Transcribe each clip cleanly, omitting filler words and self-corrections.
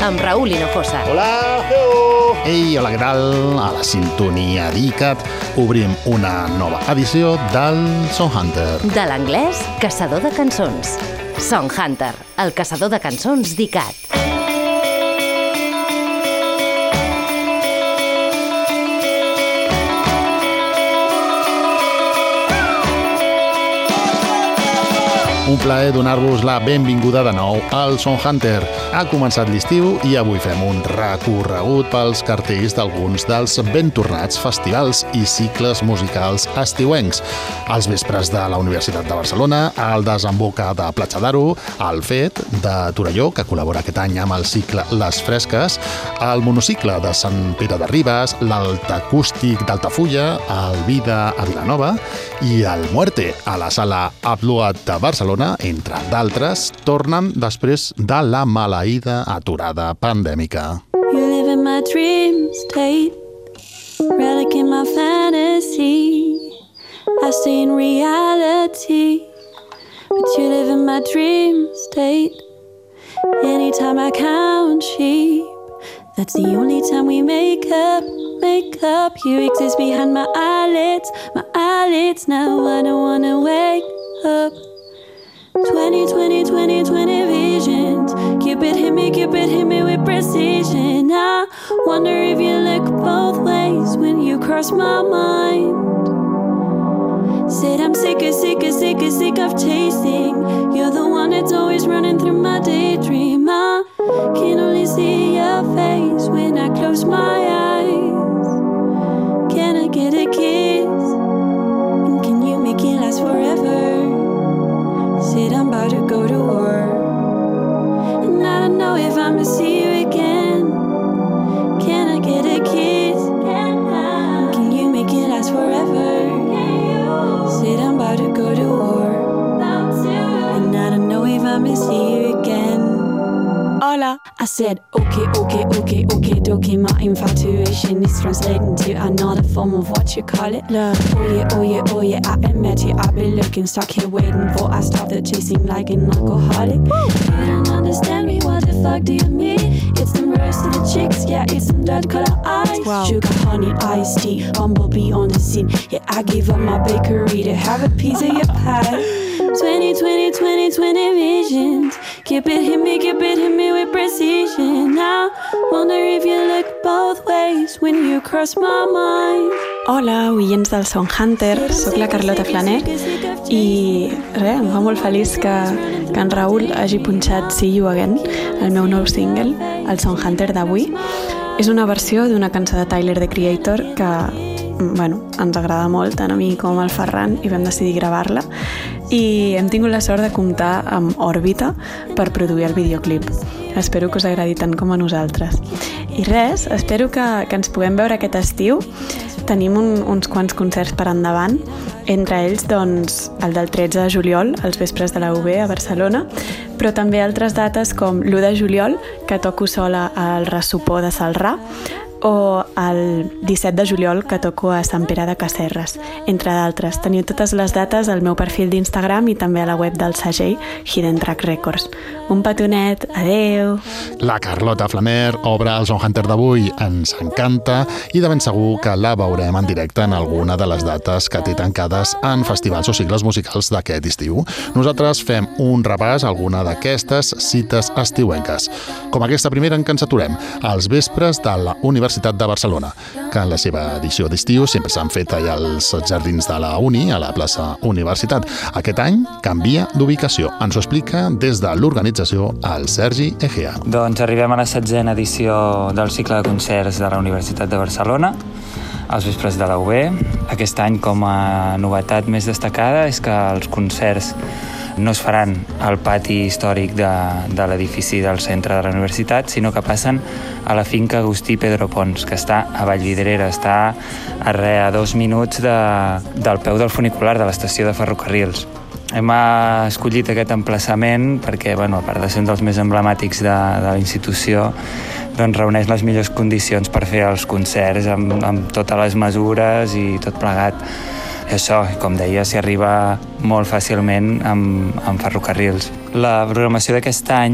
amb Raúl Hinojosa. Hola, hello! Ei, hola, què tal? A la sintonia d'ICAT obrim una nova edició del Song Hunter. De l'anglès, caçador de cançons. Song Hunter, el caçador de cançons d'ICAT. Un plaer donar-vos la benvinguda de nou al Song Hunter. Ha començat l'estiu i avui fem un recorregut pels cartells d'alguns dels ben tornats festivals i cicles musicals estiuencs. Els vespres de la Universitat de Barcelona, el Desemboca de Platja d'Aro, el FET de Torelló, que col·labora aquest any amb el cicle Les Fresques, el monocicle de Sant Pere de Ribes, l'altacústic d'Altafulla, el Vida a Vilanova i el Muerte a la Sala Abluat de Barcelona, entre d'altres, tornen després de la maleïda aturada pandèmica. You live in my dream state, relic in my fantasy. I stay in reality, but you live in my dream state. Anytime I count sheep, that's the only time we make up. You exist behind my eyelids now. I don't wanna wake up. 20 visions. Cupid hit me with precision. I wonder if you look both ways when you cross my mind. Said I'm sick of chasing. You're the one that's always running through my daydream. I can only see your face when I close my eyes. Can I get a kiss? And can you make it last forever? Said I'm about to go to war, and I don't know if I'ma see you again. Can I get a kiss? Can you make it last forever? Said I'm about to go to war, and I don't know if I'ma see you again. Hola. I said, okay, dokie. My infatuation is translating to another form of what you call it, love. Oh yeah, I admit you, I've been looking, stuck here waiting for I stop the chasing like an alcoholic. You don't understand me, what the fuck do you mean? It's them rose to the chicks, yeah, it's them dirt color eyes. Wow. Sugar, honey, iced tea, bumblebee on the scene. Yeah, I give up my bakery to have a piece of your pie. 20 visions. Cupid hit me with precision. I wonder if you look both ways when you cross my mind. Hola, oients del Song Hunter, soc la Carlota Flaner i res, em fa molt feliç que en Raúl hagi punxat See You Again, el meu nou single, el Song Hunter d'avui. És una versió d'una cançó de Tyler, the Creator, que ens agrada molt, tant a mi com al Ferran, i vam decidir gravar-la. I hem tingut la sort de comptar amb Òrbita per produir el videoclip. Espero que us agradi tant com a nosaltres. I res, espero que ens puguem veure aquest estiu. Tenim uns quants concerts per endavant, entre ells doncs, el del 13 de juliol, als vespres de la UB a Barcelona, però també altres dates com l'1 de juliol, que toco sola al Ressopó de Celrà, o el 17 de juliol, que toco a Sant Pere de Casserres, entre d'altres. Teniu totes les dates al meu perfil d'Instagram i també a la web del segell Hidden Track Records. Un petonet, adeu! La Carlota Flaner obre el Song Hunter d'avui, ens encanta i de ben segur que la veurem en directe en alguna de les dates que té tancades en festivals o cicles musicals d'aquest estiu. Nosaltres fem un repàs a alguna d'aquestes cites estiuenques. Com aquesta primera en què ens aturem, als vespres de la Universitat de Barcelona, que en la seva edició d'estiu sempre s'han fet allà als jardins de la Uni, a la plaça Universitat. Aquest any canvia d'ubicació. Ens ho explica des de l'organització el Sergi Egea. Doncs arribem a la 7ª edició del cicle de concerts de la Universitat de Barcelona, als vespres de la UB. Aquest any, com a novetat més destacada, és que els concerts no es faran al pati històric de l'edifici del centre de la universitat, sinó que passen a la finca Agustí Pedro Pons, que està a Vallvidrera, està a 2 minuts del peu del funicular de l'estació de ferrocarrils. Hem escollit aquest emplaçament perquè, a part de ser un dels més emblemàtics de la institució, doncs reuneix les millors condicions per fer els concerts amb totes les mesures i tot plegat. I això, com deia, s'hi arriba molt fàcilment amb ferrocarrils. La programació d'aquest any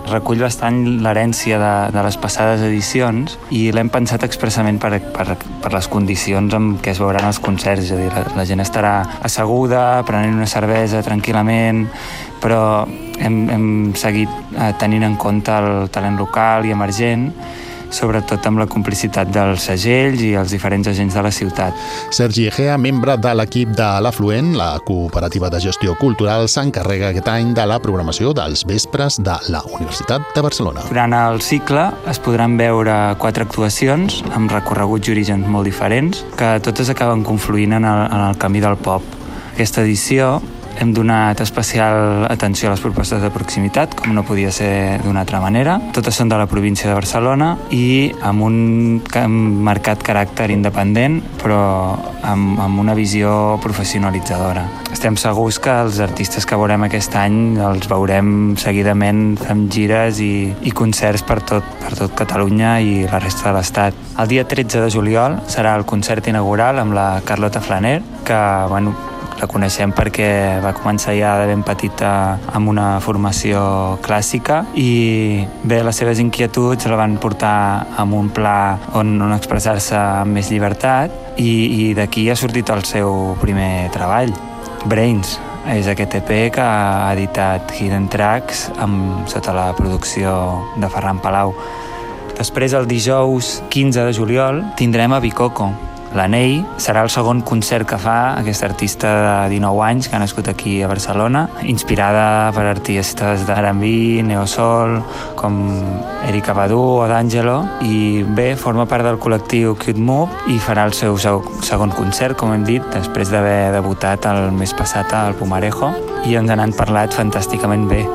recull bastant l'herència de les passades edicions i l'hem pensat expressament per les condicions en què es veuran els concerts, és a dir, la gent estarà asseguda, prenent una cervesa tranquil·lament, però hem seguit tenint en compte el talent local i emergent, sobretot amb la complicitat dels segells i els diferents agents de la ciutat. Sergi Egea, membre de l'equip de l'Afluent, la cooperativa de gestió cultural, s'encarrega aquest any de la programació dels vespres de la Universitat de Barcelona. Durant el cicle es podran veure 4 actuacions amb recorreguts i orígens molt diferents que totes acaben confluint en el camí del pop. Aquesta edició hem donat especial atenció a les propostes de proximitat, com no podia ser d'una altra manera. Totes són de la província de Barcelona i amb un marcat caràcter independent, però amb una visió professionalitzadora. Estem segurs que els artistes que veurem aquest any els veurem seguidament amb gires i concerts per tot Catalunya i la resta de l'Estat. El dia 13 de juliol serà el concert inaugural amb la Carlota Flaner, que, la coneixem perquè va començar ja de ben petita amb una formació clàssica i bé, les seves inquietuds la van portar amb un pla on expressar-se amb més llibertat i d'aquí ha sortit el seu primer treball, Brains. És aquest EP que ha editat Hidden Tracks sota la producció de Ferran Palau. Després, el dijous 15 de juliol, tindrem a Bicocco. L'Anell serà el segon concert que fa aquesta artista de 19 anys que ha nascut aquí a Barcelona, inspirada per artistes d'R&B, neosoul, com Erykah Badu o D'Angelo, i bé, forma part del col·lectiu Cute Move i farà el seu segon concert, com hem dit, després d'haver debutat el mes passat al Pumarejo, i ens n'han parlat fantàsticament bé.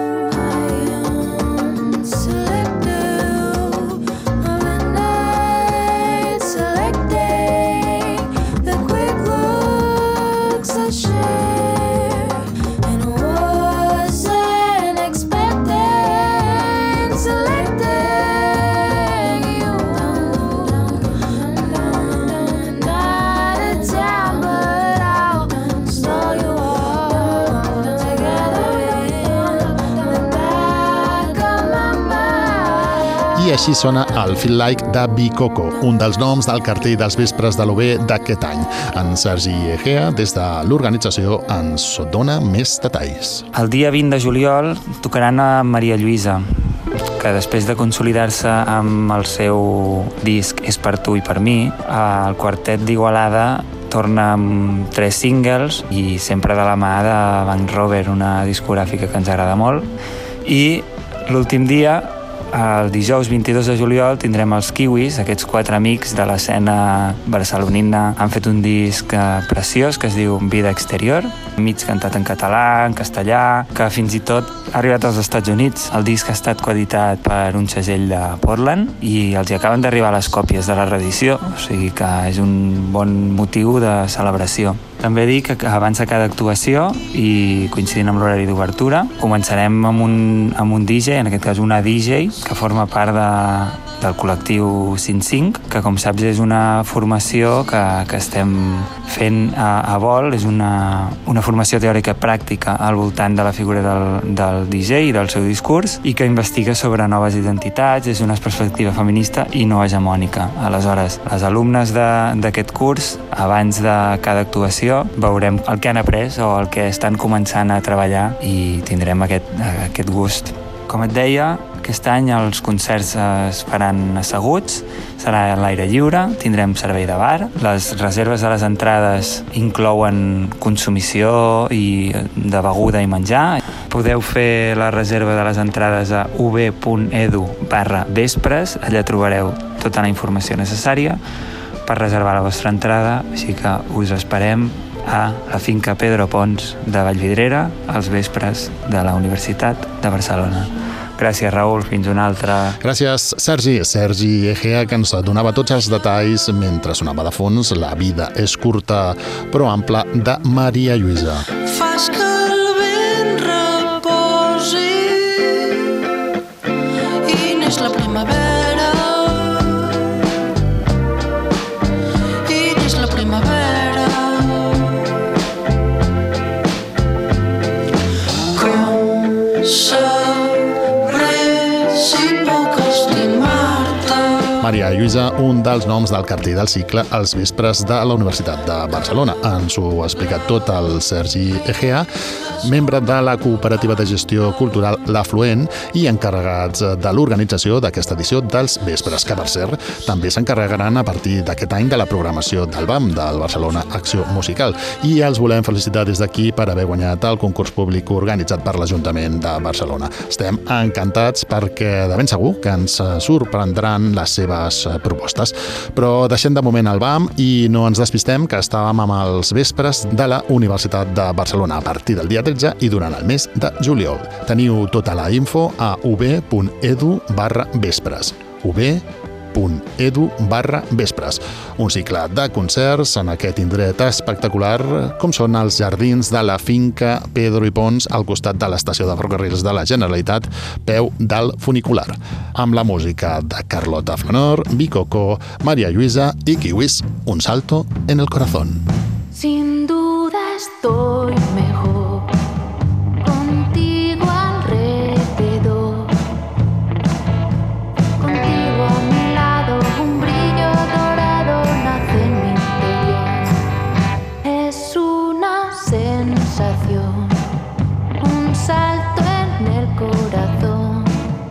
I així sona el Feel Like de Bicocco, un dels noms del cartell dels vespres de l'OB d'aquest any. En Sergi Egea, des de l'organització, ens dona més detalls. El dia 20 de juliol tocaran a Maria Lluïsa, que després de consolidar-se amb el seu disc És per tu i per mi, el quartet d'Igualada torna amb 3 singles i sempre de la mà de Bank Rover, una discogràfica que ens agrada molt. I l'últim dia, el dijous 22 de juliol, tindrem els Kiwis, aquests 4 amics de l'escena barcelonina. Han fet un disc preciós que es diu Vida Exterior, mig cantat en català, en castellà, que fins i tot ha arribat als Estats Units. El disc ha estat coeditat per un segell de Portland i els hi acaben d'arribar les còpies de la reedició, o sigui que és un bon motiu de celebració. També dic que abans de cada actuació i coincidint amb l'horari d'obertura, començarem amb un DJ, en aquest cas una DJ, que forma part del col·lectiu 5-5, que com saps és una formació que estem fent a vol, és una formació teòrica pràctica al voltant de la figura del DJ i del seu discurs i que investiga sobre noves identitats, és una perspectiva feminista i no hegemònica. Aleshores, les alumnes d'aquest curs, abans de cada actuació, veurem el que han après o el que estan començant a treballar i tindrem aquest gust. Com et deia, aquest any els concerts es faran asseguts, serà a l'aire lliure, tindrem servei de bar, les reserves de les entrades inclouen consumició i de beguda i menjar. Podeu fer la reserva de les entrades a ub.edu/vespres, allà trobareu tota la informació necessària per reservar la vostra entrada, així que us esperem a la finca Pedro Pons de Vallvidrera als vespres de la Universitat de Barcelona. Gràcies, Raül. Fins una altra. Gràcies, Sergi. Sergi Egea, que ens donava tots els detalls mentre sonava de fons La vida és curta però ampla de Maria Lluïsa. Fas que el vent reposi i neix la primavera i neix la primavera. Com sabré Maria Lluïsa, un dels noms del cartell del cicle Els vespres de la Universitat de Barcelona. Ens ho ha explicat tot el Sergi Egea, membre de la cooperativa de gestió cultural L'Afluent i encarregats de l'organització d'aquesta edició dels vespres, que per cert també s'encarregaran a partir d'aquest any de la programació del BAM, del Barcelona Acció Musical. I els volem felicitar des d'aquí per haver guanyat el concurs públic organitzat per l'Ajuntament de Barcelona. Estem encantats perquè de ben segur que ens sorprendran les seves propostes. Però deixem de moment el BAM i no ens despistem, que estàvem amb els vespres de la Universitat de Barcelona a partir del dia 13 i durant el mes de juliol. Teniu tota la info a ub.edu/vespres. ub.edu/vespres. Un cicle de concerts en aquest indret espectacular com són els jardins de la finca Pedro i Pons al costat de l'estació de ferrocarrils de la Generalitat, peu del funicular. Amb la música de Carlota Flanor, Bicoco, Maria Lluïsa i Kiwis, Un salto en el corazón. Sin duda estoy mejor contigo alrededor, contigo a mi lado, un brillo dorado nace en mi interior. Es una sensación, un salto en el corazón,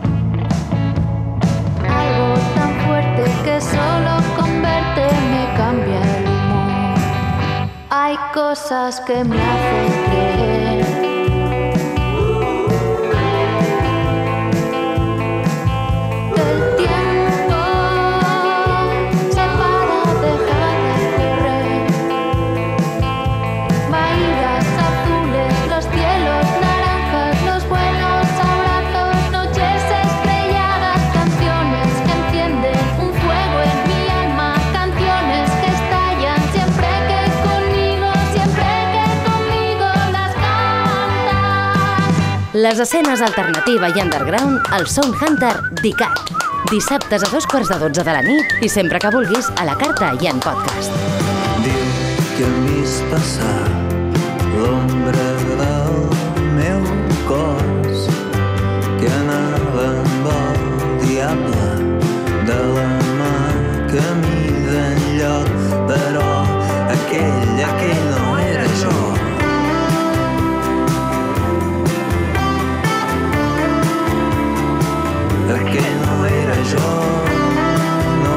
algo tan fuerte que solo con verte me cambia el humor. Hay cosas que me hacen creer que el tiempo se para, deja de correr. Bahías azules, los cielos naranjas, los buenos abrazos, noches estrelladas, canciones que encienden un fuego en mi alma, canciones que estallan siempre que conmigo las cantas. Les escenes alternativa i underground al Sound Hunter d'ICAT. Dissabtes a 2:15 de la nit i sempre que vulguis a la carta i en podcast. Diu que hem vist passar l'ombra del meu cos, que anava amb el diable de la mà camí d'enlloc, però aquell no era jo. Aquell no era jo, no.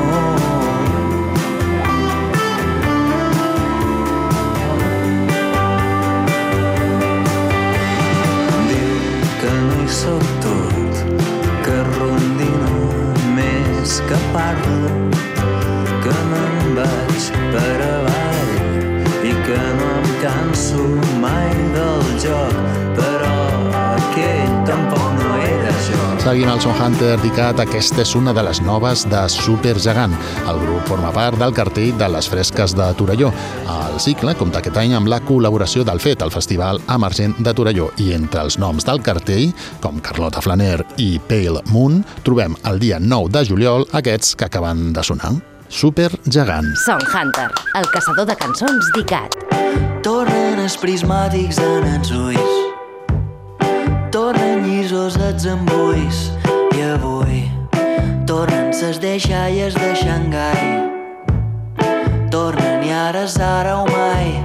Diu que no hi soc tot, que rondino més que parlo, que me'n vaig per avall i que no em canso mai del joc, però aquell tampoc no era jo. Seguim el Sound Hunter d'ICAT. Aquesta és una de les noves de Supergegant. El grup forma part del cartell de les Fresques de Torelló. El cicle compta aquest any amb la col·laboració del FET, el Festival Emergent de Torelló. I entre els noms del cartell, com Carlota Flaner i Pale Moon, trobem el dia 9 de juliol aquests que acaben de sonar. Supergegant. Sound Hunter, el caçador de cançons d'ICAT. Tornen els prismàtics en els ulls, tornen llisos els embulls, i avui tornen ses deixalles de Xangai, tornen i ara és ara o mai,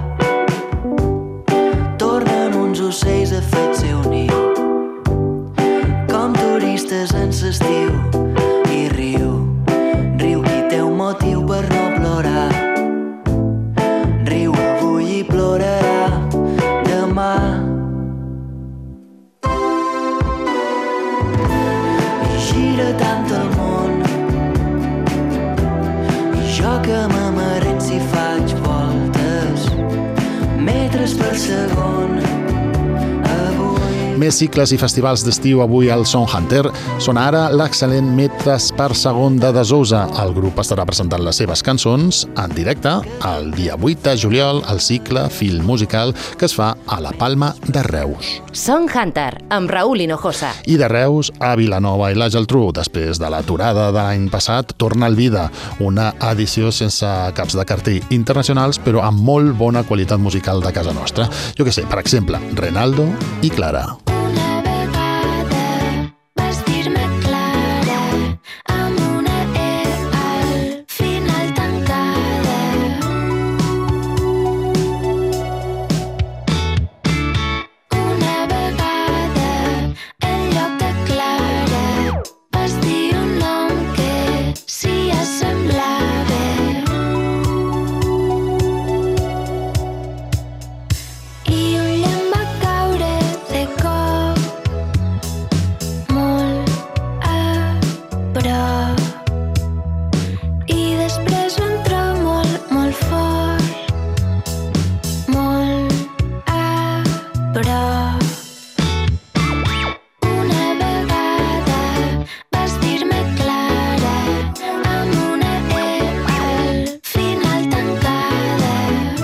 tornen uns ocells a fet seu niu, com turistes en l'estiu, i riu qui té un motiu per no plorar, riu avui i plorarà demà. Gira tant el món i jo que m'amarrent si faig voltes, metres per segon. Més cicles i festivals d'estiu avui al Sound Hunter són ara l'excel·lent Metres per segon de Desousa. El grup estarà presentant les seves cançons en directe el dia 8 de juliol al cicle Film Musical que es fa a la Palma de Reus. Sound Hunter, amb Raúl Hinojosa. I de Reus a Vilanova i la Geltrú. Després de l'aturada de l'any passat, torna al Vida, una edició sense caps de cartell internacionals, però amb molt bona qualitat musical de casa nostra. Jo què sé, per exemple, Renaldo i Clara. Una vegada vas dir-me clara amb una E a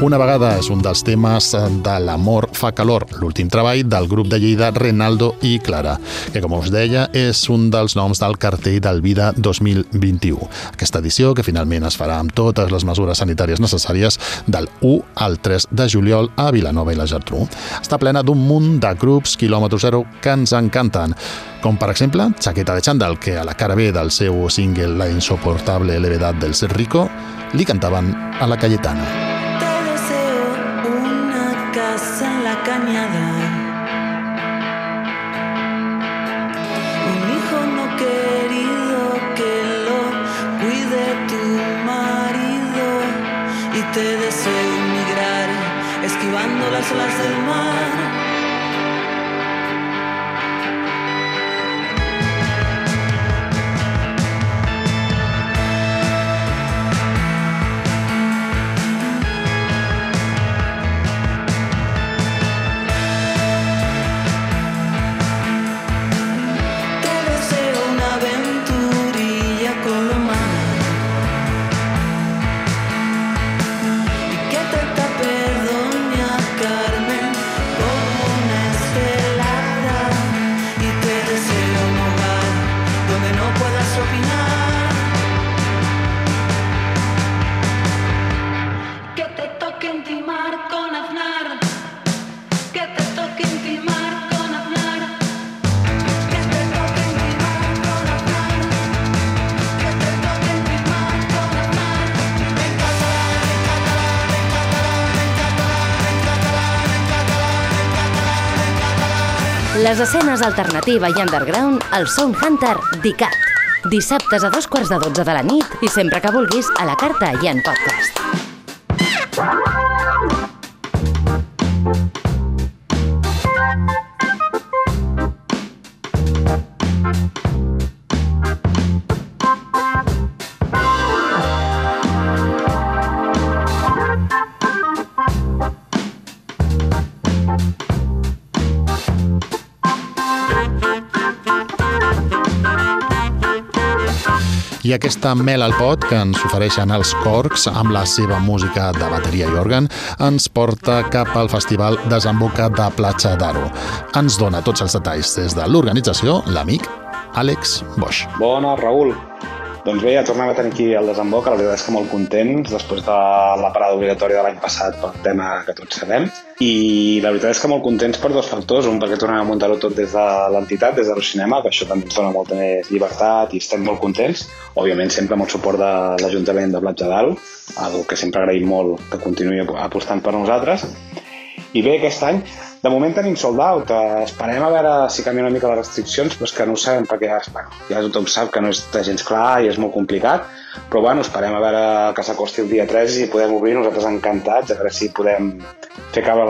Una vegada és un dels temes de L'amor fa calor, l'últim treball del grup de Lleida Renaldo i Clara, que com us deia és un dels noms del cartell del Vida 2021. Aquesta edició, que finalment es farà amb totes les mesures sanitàries necessàries del 1 al 3 de juliol a Vilanova i la Geltrú. Està plena d'un munt de grups quilòmetre zero que ens encanten, com per exemple Chaqueta de Chandal, que a la cara B del seu single La insoportable levedad del ser rico li cantaven a la Cayetana. Casa en la cañada, un hijo no querido que lo cuide tu marido, y te deseo emigrar esquivando las olas del mar. Les escenes alternativa i underground al Sound Hunter d'ICAT. Dissabtes a 2:45 de la nit i sempre que vulguis a la carta i en podcast. I aquesta mel al pot que ens ofereixen els Corcs amb la seva música de bateria i òrgan ens porta cap al festival Desemboca de Platja d'Aro. Ens dona tots els detalls des de l'organització l'amic Àlex Boix. Bona, Raül. Doncs bé, ja tornem a tenir aquí el Desemboca. La veritat és que molt contents després de la parada obligatòria de l'any passat pel tema que tots sabem. I la veritat és que molt contents per dos factors. Un, perquè tornem a muntar-ho tot des de l'entitat, des de l'Eurocinema, que això també ens dona molta més llibertat i estem molt contents. Òbviament sempre amb el suport de l'Ajuntament de Platja d'Aro, algo que sempre agraïm molt que continuï apostant per nosaltres. I bé, aquest any, de moment tenim sold out. Esperem a veure si canvien una mica les restriccions, però és que no ho sabem perquè ja tothom sap que no és de gens clar i és molt complicat. Però bueno, esperem a veure que s'acosti el dia 3 i podem obrir, nosaltres encantats, a veure si podem fer cabre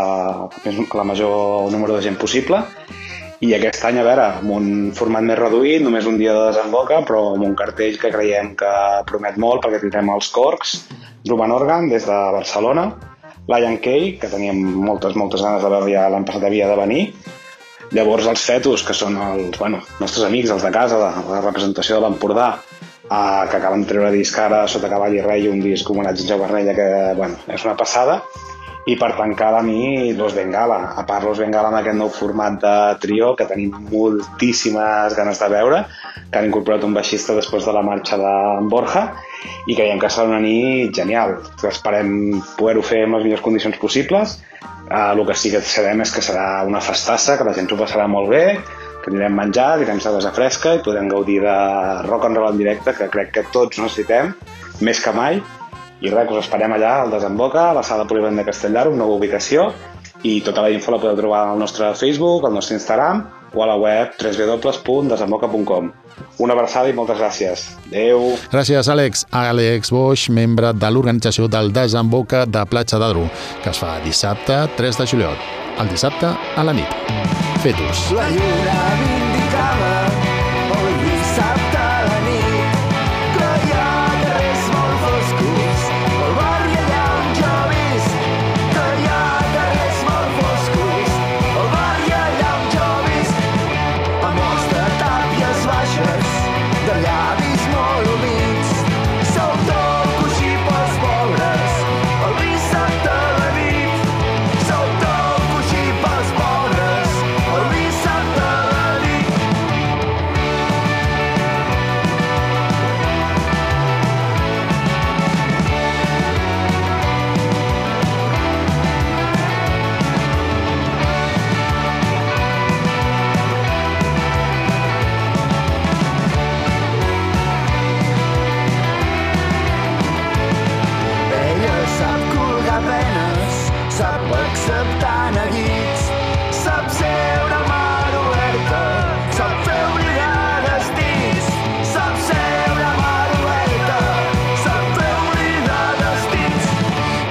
la major número de gent possible. I aquest any, a veure, amb un format més reduït, només un dia de Desemboca, però amb un cartell que creiem que promet molt perquè tindrem els Corcs, Ruben Organ des de Barcelona, Lion Key, que teníem moltes ganes de veure, ja l'any passat havia de venir. Llavors els Fetus, que són els nostres amics, els de casa, la representació de l'Empordà, que acaben de treure disc ara sota Cavall i Rei, un disc homenatge a Joe Garnella, que és una passada. I per tancar la nit, Los Bengala. A part, Los Bengala amb aquest nou format de trio, que tenim moltíssimes ganes de veure, que han incorporat un baixista després de la marxa d'en Borja, i creiem que serà una nit genial. Esperem poder-ho fer en les millors condicions possibles. El que sí que sabem és que serà una festassa, que la gent s'ho passarà molt bé, que tindrem menjar, tindrem cervesa fresca i podrem gaudir de rock and roll en directe, que crec que tots necessitem, més que mai. I res, us esperem allà al Desemboca, a la sala Polivalent de Castellar, una nova ubicació, i tota la info la podeu trobar al nostre Facebook, al nostre Instagram o a la web www.desemboca.com. Una abraçada i moltes gràcies. Adéu. Gràcies, Àlex. Àlex Boix, membre de l'organització del Desemboca de Platja d'Aro, que es fa dissabte 3 de juliol, el dissabte a la nit. Fetus. La lluna vindicava el dissabte a la nit, que hi ha carrers molt foscos, el barri allà on jo visc, que hi ha carrers molt foscos, el barri allà on jo visc, amors de tàpies baixes, de llavis molt humits, saltó coixí pels pobres, el dissabte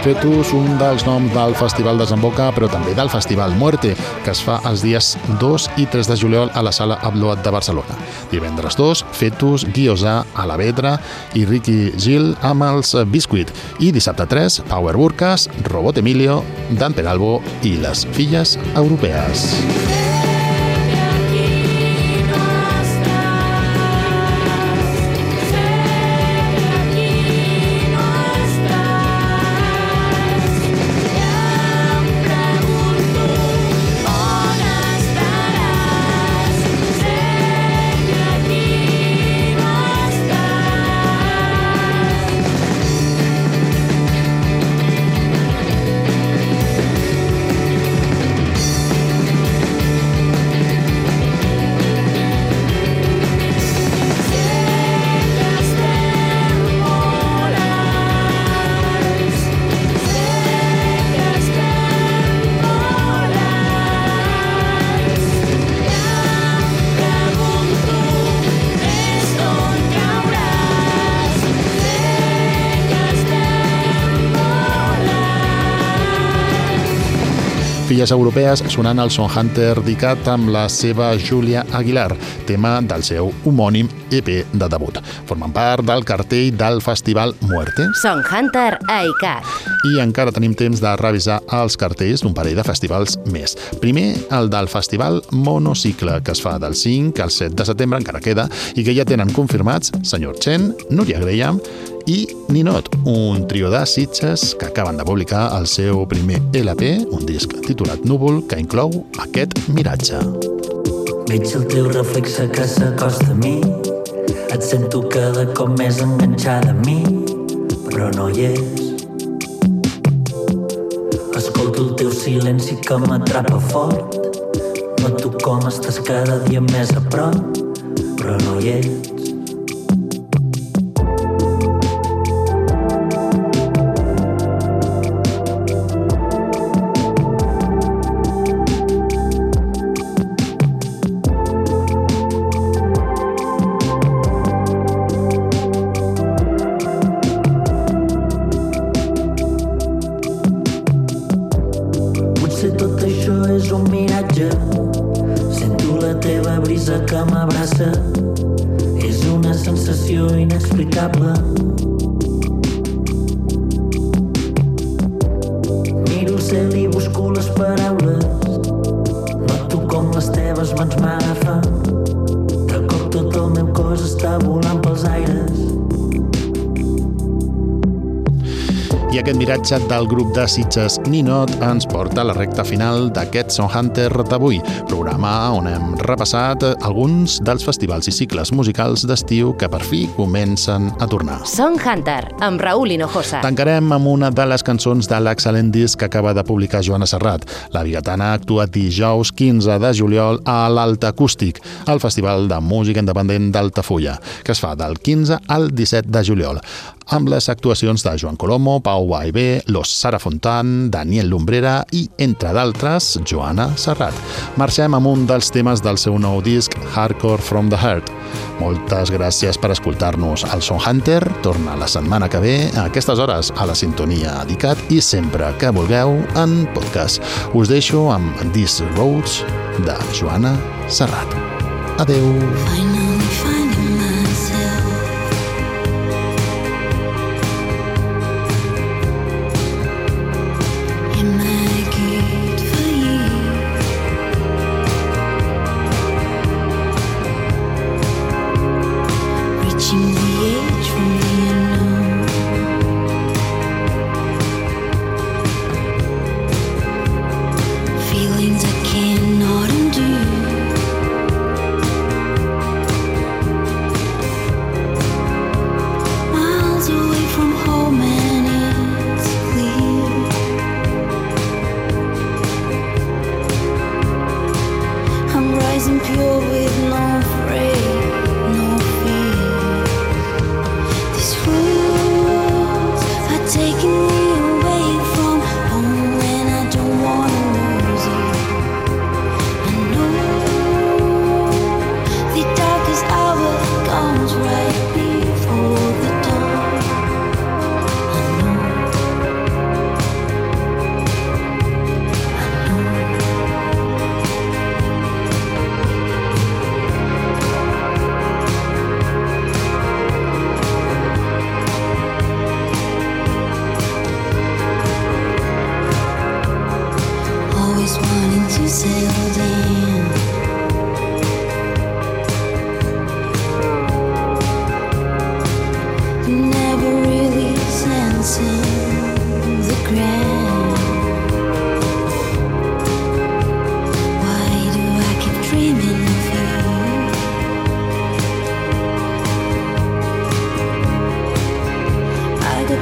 Fetus, un dels noms del Festival Desemboca, però també del Festival Muerte, que es fa els dies 2 i 3 de juliol a la Sala Abloat de Barcelona. Divendres 2, Fetus, Guiosà, Alavedra i Ricky Gil amb els Biscuit. I dissabte 3, Power Burkas, Robot Emilio, Dante Galvo i les Filles Europees. Filles Europees sonant el Son Hunter d'ICAT amb la seva Júlia Aguilar, tema del seu homònim EP de debut. Formen part del cartell del Festival Muerte. Son Hunter a ICAT. I encara tenim temps de revisar els cartells d'un parell de festivals més. Primer, el del Festival Monocicle, que es fa del 5 al 7 de setembre, encara queda, i que ja tenen confirmats Senyor Chen, Núria Graham i Ninot, un trio de Sitges que acaben de publicar el seu primer LP, un disc titulat Núvol, que inclou aquest miratge. Veig el teu reflexe que s'acosta a mi, et sento cada cop més enganxada a mi, però no hi és. Escolto el teu silenci que m'atrapa fort, noto com estàs cada dia més a prop, però no hi ets. I aquest miratge del grup de Sitges Ninot ens porta a la recta final d'aquest Son Hunter d'avui, programa on hem repassat alguns dels festivals i cicles musicals d'estiu que per fi comencen a tornar. Son Hunter, amb Raúl Hinojosa. Tancarem amb una de les cançons de l'excel·lent disc que acaba de publicar Joana Serrat. La bigatana actua dijous 15 de juliol a l'Alta Acústic, al Festival de Música Independent d'Altafulla, que es fa del 15 al 17 de juliol, amb les actuacions de Joan Colomo, Pau Baibé, Los Sara Fontan, Daniel Lumbrera i, entre d'altres, Joana Serrat. Marxem amb un dels temes del seu nou disc, Hardcore from the Heart. Moltes gràcies per escoltar-nos. El Son Hunter torna la setmana que ve a aquestes hores a la sintonia d'ICAT i sempre que vulgueu en podcast. Us deixo amb These Roads de Joana Serrat. Adeu. Feelings I cannot undo.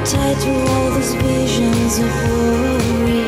tied to all those visions of worry.